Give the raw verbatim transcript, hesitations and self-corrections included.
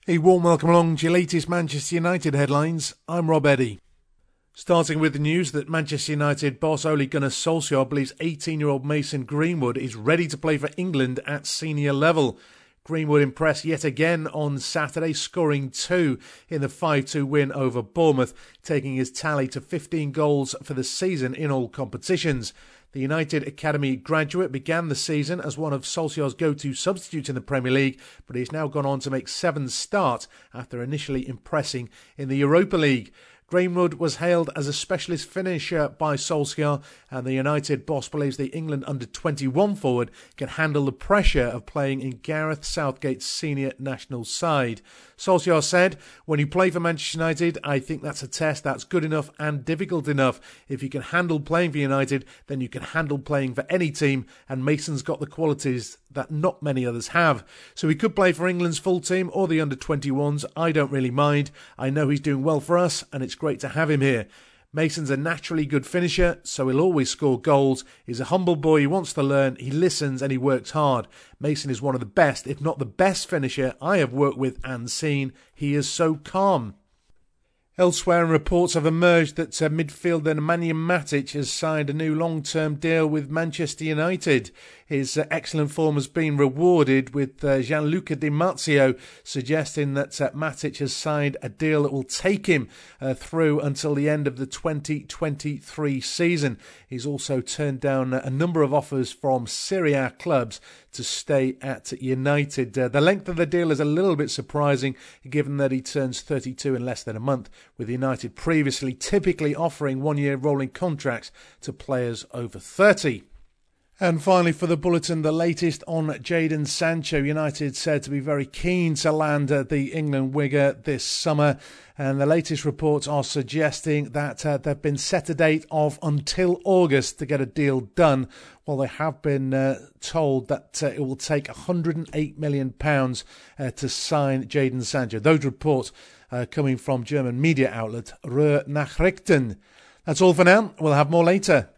A warm welcome along to your latest Manchester United headlines. I'm Rob Eddy. Starting with the news that Manchester United boss Ole Gunnar Solskjaer believes eighteen-year-old Mason Greenwood is ready to play for England at senior level. Greenwood impressed yet again on Saturday, scoring two in the five two win over Bournemouth, taking his tally to fifteen goals for the season in all competitions. The United Academy graduate began the season as one of Solskjaer's go-to substitutes in the Premier League, but he's now gone on to make seven starts after initially impressing in the Europa League. Greenwood was hailed as a specialist finisher by Solskjaer, and the United boss believes the England under twenty-one forward can handle the pressure of playing in Gareth Southgate's senior national side. Solskjaer said, "When you play for Manchester United, I think that's a test that's good enough and difficult enough. If you can handle playing for United, then you can handle playing for any team, and Mason's got the qualities that not many others have. So he could play for England's full team or the under twenty-ones. I don't really mind. I know he's doing well for us, and it's great to have him here. Mason's a naturally good finisher, so he'll always score goals. He's a humble boy, he wants to learn, he listens and he works hard. Mason is one of the best, if not the best finisher I have worked with and seen. He is so calm." Elsewhere, reports have emerged that uh, midfielder Nemanja Matic has signed a new long-term deal with Manchester United. His uh, excellent form has been rewarded, with uh, Gianluca Di Marzio suggesting that uh, Matic has signed a deal that will take him uh, through until the end of the twenty twenty-three season. He's also turned down a number of offers from Serie A clubs to stay at United. Uh, the length of the deal is a little bit surprising, given that he turns thirty-two in less than a month, with United previously typically offering one-year rolling contracts to players over thirty. And finally, for the bulletin, the latest on Jadon Sancho. United said to be very keen to land uh, the England winger this summer. And the latest reports are suggesting that uh, they've been set a date of until August to get a deal done, while they have been uh, told that uh, it will take one hundred eight million pounds uh, to sign Jadon Sancho. Those reports uh, coming from German media outlet Ruhr Nachrichten. That's all for now. We'll have more later.